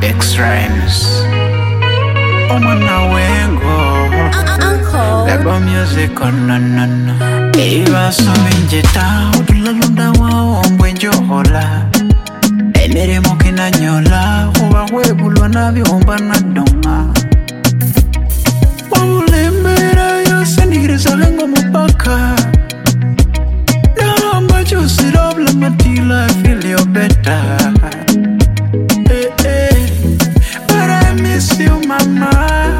X-Rhymes Omwana wengo Lego music onanana Eva sovinjeta Utulalunda waombwe njohola Enere mokina nyola Uwa webulwa na viomba na donga Wabulembera yose nigirisa lengo mupaka Namba juicy love la matila I feel you better But I miss you mama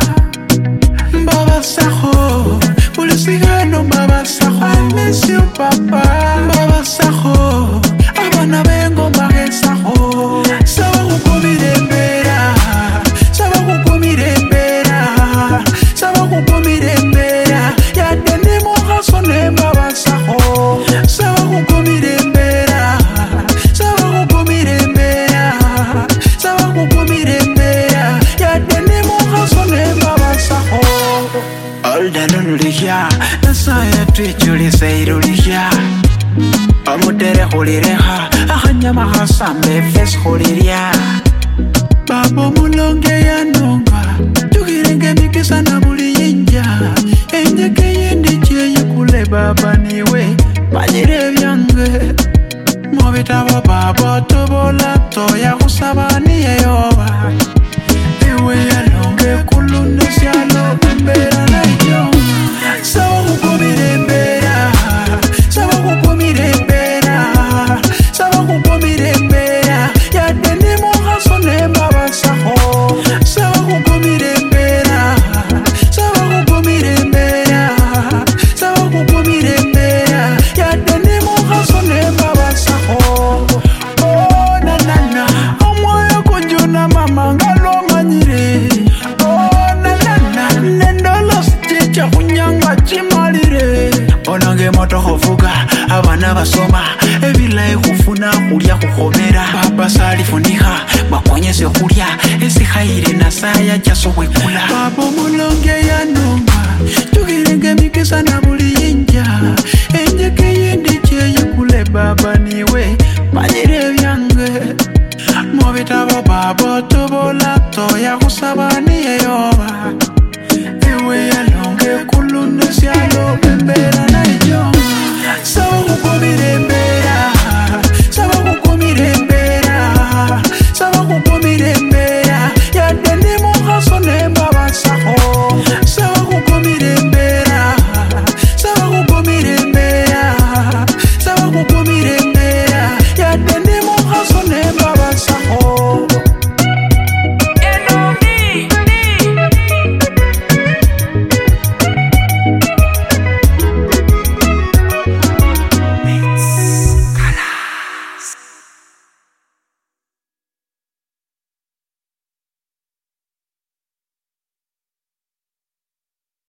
Baba Saho Pulisigano Baba Saho I miss you papa Baba Saho Abana vengo Baba Saho Sawa kukumirembera Sawa kukumirembera Sawa kukumirembera Ya dende moja sone Baba Saho Sawa kukumirembera Sawa kukumirembera Sawa kukumirembera Ya dende moja sone Baba Saho All the lulia Nasaya tuichuli seirulia Amutere hulireha Ahanyama hasambe fes huliria Babo mulonge ya nonga Tukirenge mikisa na buli yinja Enjeke yendi cheye kule baba niwe Bajire vyange Mobitabo babo tobola Toya kusabani ya yoba Ewe ya longe kulune sialo Mbera na iyo Sawa kukumirembera Sawa kukumirembera Sawa kukumirembera Ya deni moja sone Baba Saho Sawa kukumirembera Sawa kukumirembera Sawa kukumirembera Ya deni moja sone Baba Saho Oh na na na Omoyo kunjuna mama ngalo manyire Oh na na na Nendolo sticha kunyanga chimalire Onange moto hofuga Abana basoma Ebila kufuna kulia kukhomera Baba salifuniha Bakonyese kulia Esihaire na saya jaso wekula Babo mulonge ya nonga Tukirenge mikisa na buli yinja Enjeke yendi cheye kule baba niwe Bajire vyange Mobitabo babo tobola Toya kusabani ya yoba Ewe ya longe kulune sialo Mbera na iyo Sawa kukumirembera